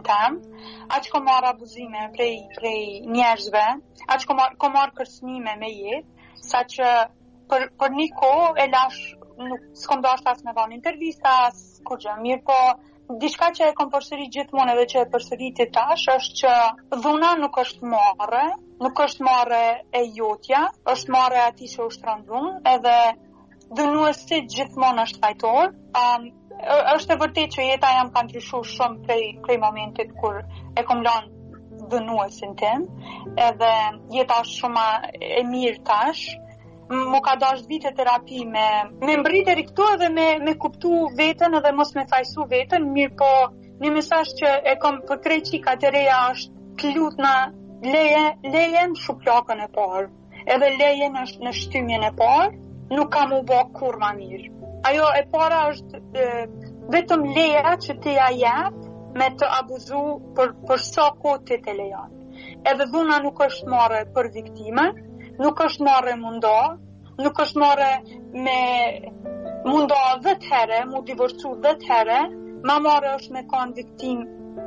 tem, aq ka marr abuzime prej njerëzve, aq ka marr kërcënime me jetë, saqë për një kohë e lash, nuk s'kom dashur as me dhënë intervista, as kur gjë, mirë po diçka që e kam përsërit gjithmonë edhe që e përsëriti tash është që dhuna nuk është marrë e jotja, është marrë e atij që ushtron dhunë, edhe dënuesi gjithmonë është fajtor. Është e vërtetë që jeta jam ka ndryshuar shumë prej momentit kur e kam lënë dënuesin tim, edhe jeta është shumë e mirë tash. Mu ka dash vite terapi me mbrit deri këtu edhe me kuptu veten edhe mos me fajsu veten, mirë po një mesazh që e kam për krejt qikat e reja është t'lutna leje në shuplakën e parë, edhe leje në shtymjen e parë, nuk kam u bë kur ma mirë. Ajo e para është vetëm leja që ti ja jep me të abuzu për sa kohë ti të lejon. Edhe dhuna nuk është marrë për viktime, nuk është marrë mundo, nuk është marrë me mundo 10 herë, mu divorcu 10 herë, ma marrë është me kanë viktim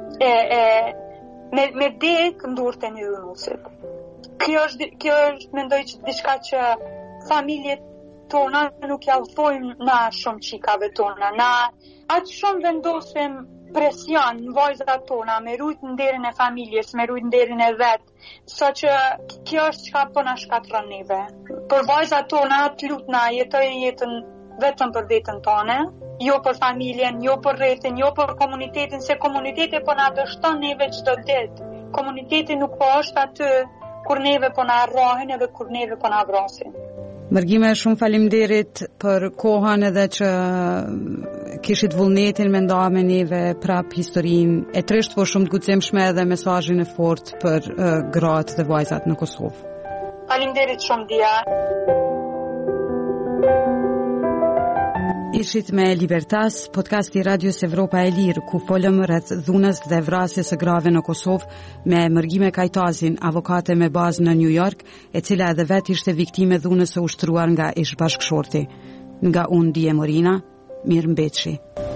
me dek ndurët e një dhunusit. Kjo është mendoj që diçka që familjet tona nuk ja u thojmë na shumë qikave tona, na atë shumë vendosim presion në vajzat tona, me rujt në nderin e familjes, me rujt në nderin e vetë, sa që kjo është çka po na shkatron neve. Për vajzat tona të lutna jetoj jetën vetëm për veten tonë, jo për familjen, jo për rrethin, jo për komunitetin, se komuniteti po na dështon neve çdo ditë. Komuniteti nuk po është aty kur neve po na rrohen edhe kur neve po na vrasin. Mërgime, shumë faleminderit për kohën edhe që kishit vullnetin me nda me neve prap historinë e trisht, por shumë të guximshme edhe mesazhin e fortë për gratë dhe vajzat në Kosovë. Faleminderit shumë dia. Ishit me Libertas, podcasti Radios Evropa e Lirë, ku folëm rreth dhunës dhe vrasjes së grave në Kosovë me Mërgime Kajtazin, avokate me bazë në New York, e cila edhe vet ishte viktime dhunës së ushtruar nga ish bashkëshorti. Nga unë Dije Morina, mirë mbetshi.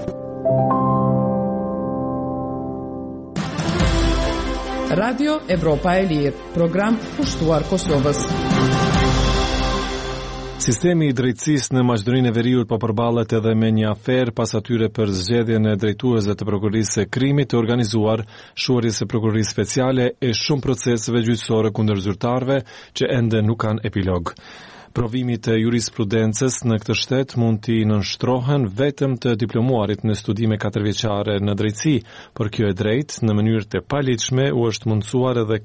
Radio Evropa e Lirë, program kushtuar Kosovës. Sistemi i drejtësisë në Maqedoninë e Veriut po përballet edhe me një aferë pas atyre për zgjedhjen e drejtuesve të prokurorisë së krimit të organizuar, shuarjes së prokurorisë speciale e shumë proceseve gjyqësore kundër zyrtarëve që ende nuk kanë epilog. Provimit e jurisprudencës në këtë shtet mund t'i nënshtrohen vetëm të diplomuarit në studime 4 vjeçare në drejtësi, por kjo e drejtë në mënyrë të paligjshme u është mundsuar edhe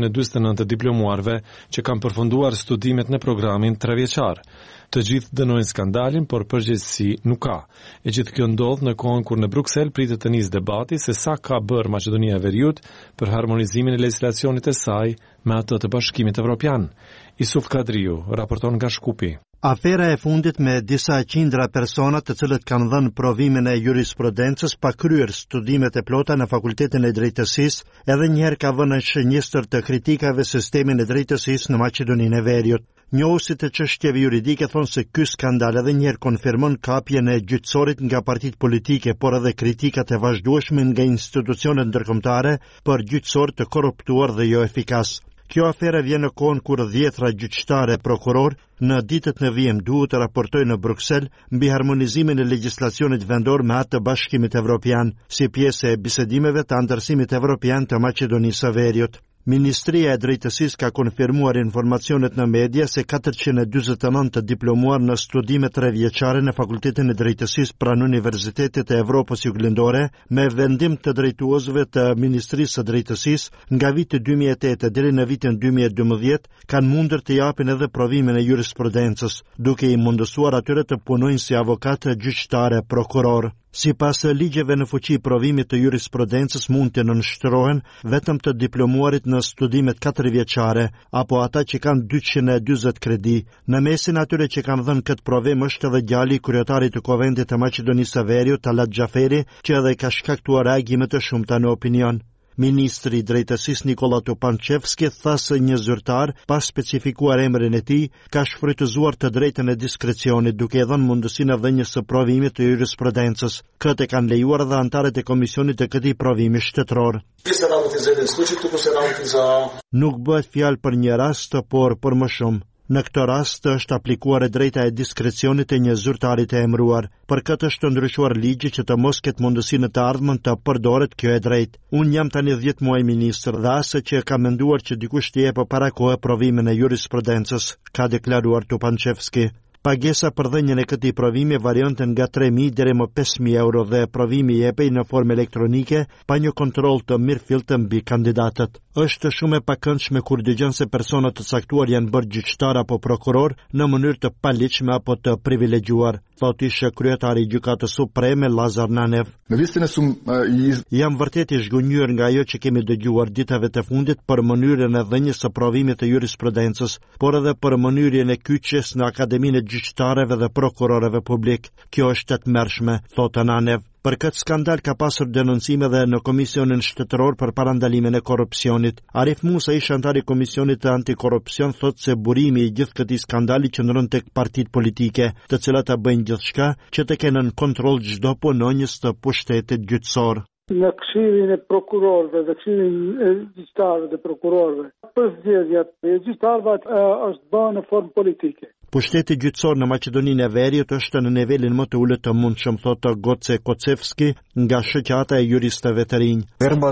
449 diplomuarve që kanë përfunduar studimet në programin 3 vjeçar. Të gjithë dënojnë skandalin, por përgjegjësi nuk ka. E gjithë kjo ndodh në kohën kur në Bruksel pritet të nisë debati se sa ka bërë Maqedonia e Veriut për harmonizimin e legjislacionit të saj me atë të Bashkimit Evropian. Isuf Kadriu raporton nga Shkupi. Afera e fundit me disa qindra persona të cilët kanë dhënë provimin e jurisprudencës pa kryer studimet e plota në Fakultetin e Drejtësisë edhe njëherë ka vënë në shënjestër të kritikave sistemin e drejtësisë në Maqedoninë e Veriut. Njohësit e çështjeve juridike thonë se ky skandal edhe njëherë konfirmon kapjen e gjyqësorit nga partitë politike, por edhe kritikat e vazhdueshme nga institucionet ndërkombëtare për gjyqësor të korruptuar dhe jo efikas. Kjo afere vjen në kohën kur 10 gjyqtare prokuror në ditët në vijim duhet të raportojnë në Bruksel mbi harmonizimin e legjislacionit vendor me atë të Bashkimit Evropian, si pjesë e bisedimeve të Antarësimit Evropian të Maqedonisë së Veriut. Ministria e Drejtësisë ka konfirmuar informacionet në media se 449 të diplomuar në studime 3 vjeçare në Fakultetin e Drejtësisë pranë Universitetit të Evropës Juglindore me vendim të drejtuesve të Ministrisë së Drejtësisë nga viti 2008 deri në vitin 2012 kanë mundur të japin edhe provimin e jurisprudencës, duke i mundësuar atyre të punojnë si avokatë, gjyqtare, prokuror. Sipas ligjeve në fuqi provimit të jurisprudencës mund të nënshtrohen vetëm të diplomuarit në studimet 4 vjeçare apo ata që kanë 240 kredi. Në mesin atyre që kanë dhënë këtë provim është edhe djali i kryetarit të Kuvendit të Maqedonisë së Veriut, Talat Xhaferi, që edhe ka shkaktuar reagime të shumta në opinion. Ministri i Drejtësisë Nikola Tupanchevski tha se një zyrtar, pas specifikuar emrin e tij, ka shfrytëzuar të drejtën e diskrecionit duke dhënë mundësinë e dhënies së provimit të jurisprudencës. Këtë kanë lejuar dhe anëtarët e komisionit të këtij provimi shtetëror. Nuk bëhet fjalë për një rast, por për më shumë. Në këtë rast është aplikuar e drejta e diskrecionit e një zyrtari të emëruar. Për këtë është ndryshuar ligji që të mos ketë mundësinë të ardhmen të përdoret kjo e drejtë. Unë jam tani 10 muaj ministër dhe asë që ka menduar që dikush të jepë para kohë provimin e jurisprudencës, ka deklaruar Tupanchevski. Pagesa për dhënien e këtij provimi varianten nga 3.000 deri më 5.000 euro dhe provimi jepej në formë elektronike pa një kontroll të mirëfillt mbi kandidatët. Është shumë e pakëndshme kur dëgjon se persona të caktuar janë bërë gjyqtar apo prokuror në mënyrë të paligjshme apo të privilegjuar, thotë ish kryetari i Gjykatës Supreme Lazar Nanev. Jam vërtet i zhgënjur nga ajo që kemi dëgjuar ditëve të fundit për mënyrën e dhënies së provimit të jurisprudencës, por edhe për mënyrën e kyçjes në Akademinë e Gjyqtarëve dhe Prokurorëve Publik. Kjo është e tmerrshme, thotë Nanev. Për këtë skandal ka pasur denoncime dhe në Komisionin Shtetëror për parandalimin e korrupsionit. Arif Musa, ish antar i Komisionit të Antikorrupsion, thotë se burimi i gjithë këtij skandali qëndron tek partitë politike, të cilat bëjnë gjithçka që të kenë në kontroll çdo punonjës të pushtetit gjyqësor. Në këshillin e prokurorëve dhe këshillin e gjyqtarëve dhe prokurorëve, përzgjedhja e gjyqtarëve është bërë në formë politike. Pushteti gjyqësor në Maqedoninë e Veriut është në nivelin më të ulët të mundshëm, thotë Goce Kocevski nga shoqata e juristëve të rinj.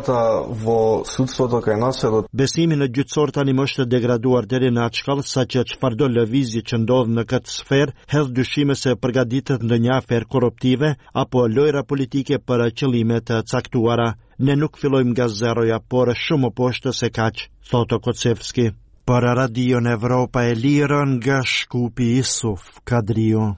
Besimi në gjyqësor tani më është degraduar deri në atë shkallë saqë çfarëdo lëvizje që ndodh në këtë sferë hedh dyshime se përgatitet ndonjë aferë korruptive apo lojra politike për qëllime të caktuara. Ne nuk fillojmë nga zeroja, por shumë poshtë se kaq, thotë Kocevski. Për Radio Evropa e Lirë nga Shkupi Isuf Kadriu.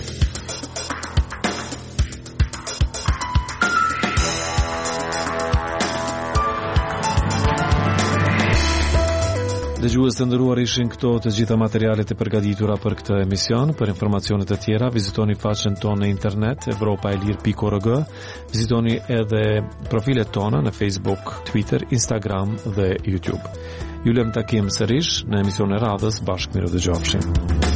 Dëgjues të nderuar, ishin këto të gjitha materialet e përgatitura për këtë emision. Për informacionet e tjera, vizitoni faqen tonë në internet evropaelir.org. Vizitoni edhe profilet tona në Facebook, Twitter, Instagram dhe YouTube. Ju lëm takim sërish në emision e radhës. Bashkë mirë dëgjofshim.